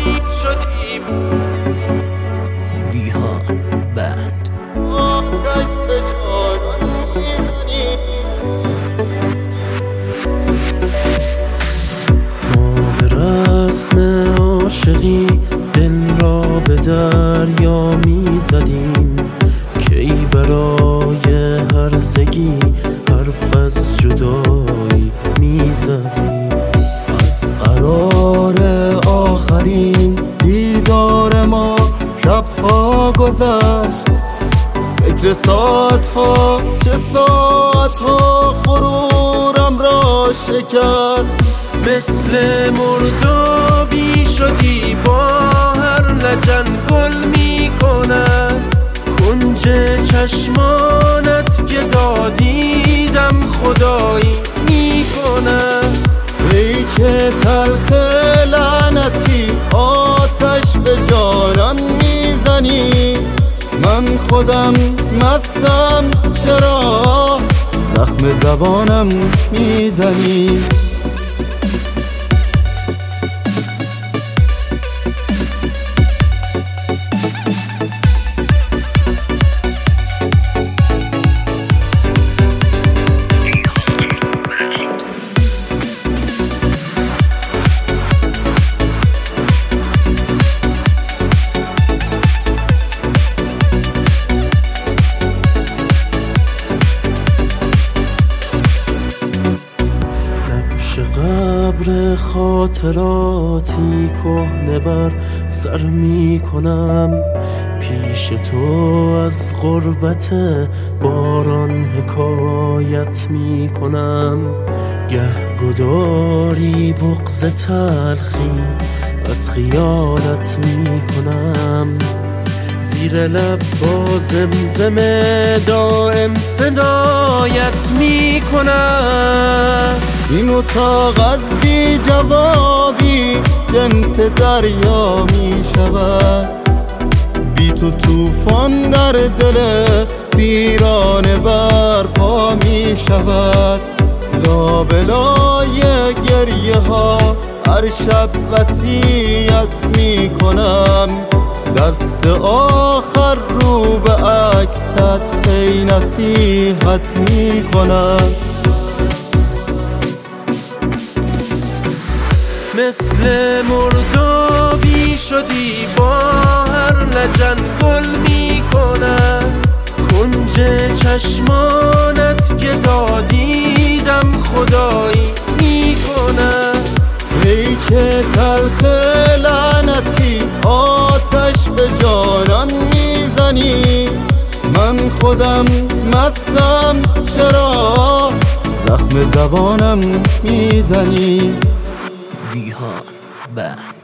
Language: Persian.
شدیم. ویهان بند. آتش به جانان میزنی. ما به رسم عاشقی دل را به دریا میزدیم، کی برای هرزگی حرف از جدایی میزدیم. از قرار آخرین دیدار ما شبها گذشت، فکر ساعتها چه ساعتها غرورم را شکست. مثل مردابی شدی با هر لجن گل میکنن، کنج چشمانت که دادیدم خدایی میکنن. ای که تلخ لعنتی آتش به جانم میزنی، من خودم مستم چرا زخم زبانم میزنی. قبر خاطراتی کهنه بر سر می کنم، پیش تو از غربت باران حکایت می کنم. گه گداری بغض تلخی از خیالت می کنم، زیر لب با زمزمه دائم صدایت می کنم. این اتاق از بی جوابی جنس دریا می شود، بی تو توفان در دل ویرانه برپا می شود. لابلای گریه ها هر شب وصیت می کنم، دست آخر رو به عکست ای نصیحت می کنم. مثل مردابی شدی با هر لجن گل میکنن، کنج چشمانت که دادیدم خدایی میکنن. ای که تلخ لعنتی آتش به جانان میزنی، من خودم مستم چرا زخم زبانم میزنی. ویهان بند.